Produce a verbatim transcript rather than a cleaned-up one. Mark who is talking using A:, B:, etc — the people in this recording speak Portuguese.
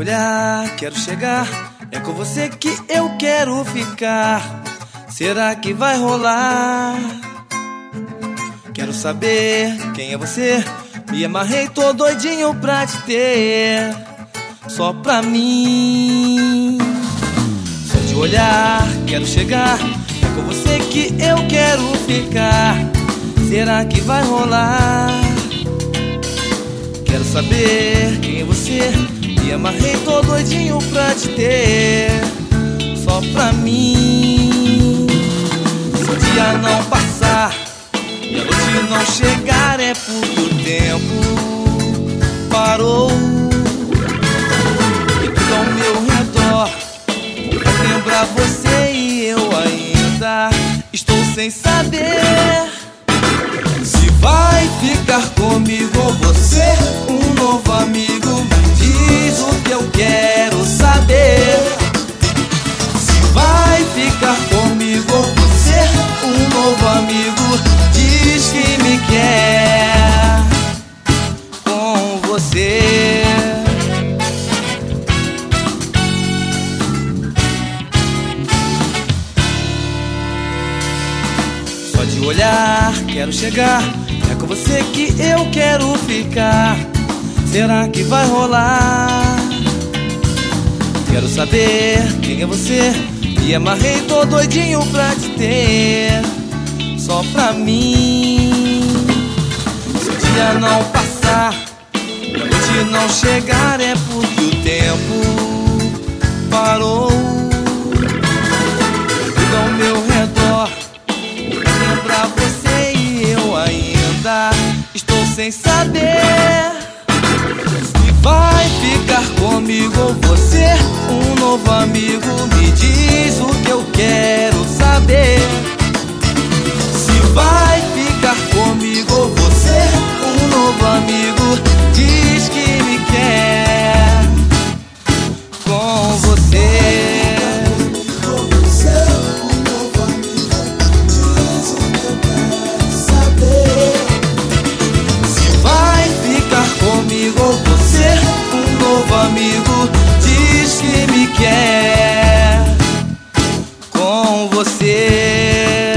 A: olhar, quero chegar. É com você que eu quero ficar. Será que vai rolar? Quero saber quem é você. Me amarrei, tô doidinho pra te ter. Só pra mim. Só de olhar, quero chegar. É com você que eu quero ficar. Será que vai rolar? Quero saber quem é você. Me amarrei, tô doidinho pra te ter. Só pra mim. Se o dia não passar e a noite não chegar, é porque o tempo parou. E tudo ao meu redor vai lembrar você, e eu ainda estou sem saber se vai ficar comigo ou você, um novo amigo. Diz o que eu quero saber. Se vai ficar comigo ou você, um novo amigo. Diz que me quer com você. Só de olhar, quero chegar. É com você que eu quero ficar. Será que vai rolar? Quero saber quem é você. Me amarrei, tô doidinho pra te ter. Só pra mim. Se o dia não passar e a noite não chegar, é porque o tempo parou. Tudo ao meu redor vai lembrar você, e eu ainda estou sem saber se vai ficar comigo ou você, um novo amigo. Me diz o que eu quero saber. Se vai ficar comigo ou você, um novo amigo. Diz que me quer com você. Comigo ou você, um novo amigo. Diz que me quer com você.